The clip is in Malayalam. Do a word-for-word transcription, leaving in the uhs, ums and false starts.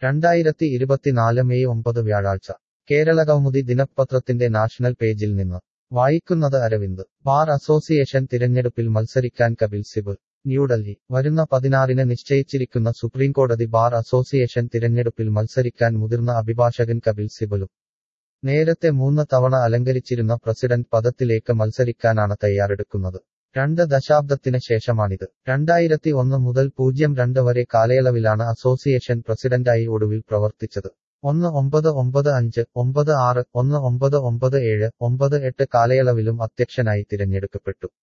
രണ്ടായിരത്തി ഇരുപത്തിനാല് മെയ് ഒമ്പത് വ്യാഴാഴ്ച കേരളകൗമുദി ദിനപത്രത്തിന്റെ നാഷണൽ പേജിൽ നിന്ന് വായിക്കുന്നത് അരവിന്ദ്. ബാർ അസോസിയേഷൻ തിരഞ്ഞെടുപ്പിൽ മത്സരിക്കാൻ കപിൽ സിബൽ. ന്യൂഡൽഹി. വരുന്ന പതിനാറിന് നിശ്ചയിച്ചിരിക്കുന്ന സുപ്രീംകോടതി ബാർ അസോസിയേഷൻ തിരഞ്ഞെടുപ്പിൽ മത്സരിക്കാൻ മുതിർന്ന അഭിഭാഷകൻ കപിൽ സിബലും. നേരത്തെ മൂന്ന് തവണ അലങ്കരിച്ചിരുന്ന പ്രസിഡന്റ് പദത്തിലേക്ക് മത്സരിക്കാനാണ് തയ്യാറെടുക്കുന്നത്. രണ്ട് ദശാബ്ദത്തിന് ശേഷമാണിത്. രണ്ടായിരത്തി ഒന്ന് മുതൽ പൂജ്യം രണ്ട് വരെ കാലയളവിലാണ് അസോസിയേഷൻ പ്രസിഡന്റായി ഒടുവിൽ പ്രവർത്തിച്ചത്. ഒന്ന് ഒമ്പത് ഒമ്പത് അഞ്ച്, ഒമ്പത് ആറ്, ഒന്ന് ഒമ്പത് ഒമ്പത് ഏഴ്, ഒമ്പത് എട്ട് കാലയളവിലും അധ്യക്ഷനായി തിരഞ്ഞെടുക്കപ്പെട്ടു.